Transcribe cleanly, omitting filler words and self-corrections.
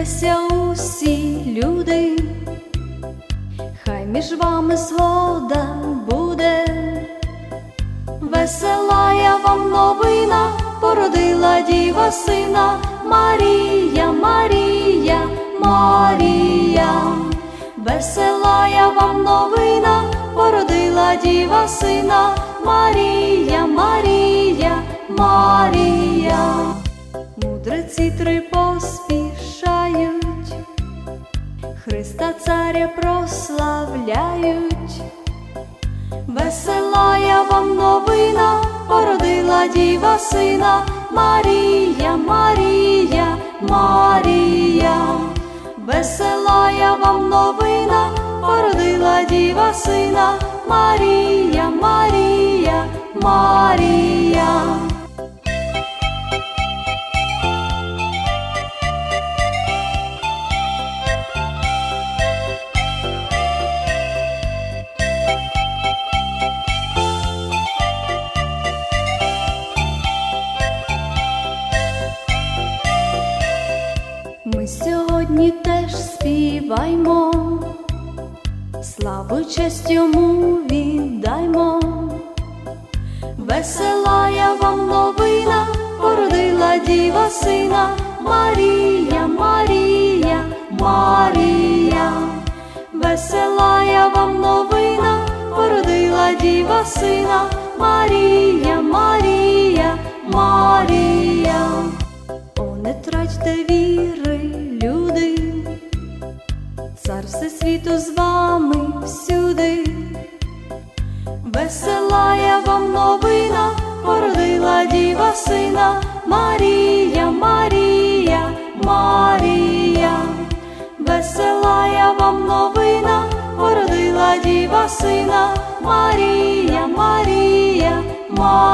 Смійтеся усі люди, хай між вами згода буде. Весела я вам новина, породила діва сина, Марія, Марія, Марія. Весела я вам новина, породила діва сина, Марія, Марія, Марія. Мудреці три поспішають, Христа царя прославляють. Весела я вам новина, породила діва сина, Марія, Марія, Марія. Весела я вам новина, породила діва сина, Марія, Марія, Марія. Ми сьогодні теж співаймо, славу й честь йому віддаймо. Весела я вам новина, породила діва сина, Марія, Марія, Марія. Весела я вам новина, породила діва сина, Марія, Марія, Марія. О, не тратьте віри, люди, Цар всесвіту з вами всюди. Весела я вам новина, породила діва сина, Марія, Марія, Марія. Весела я вам новина, породила діва сина, Марія, Марія, Марія.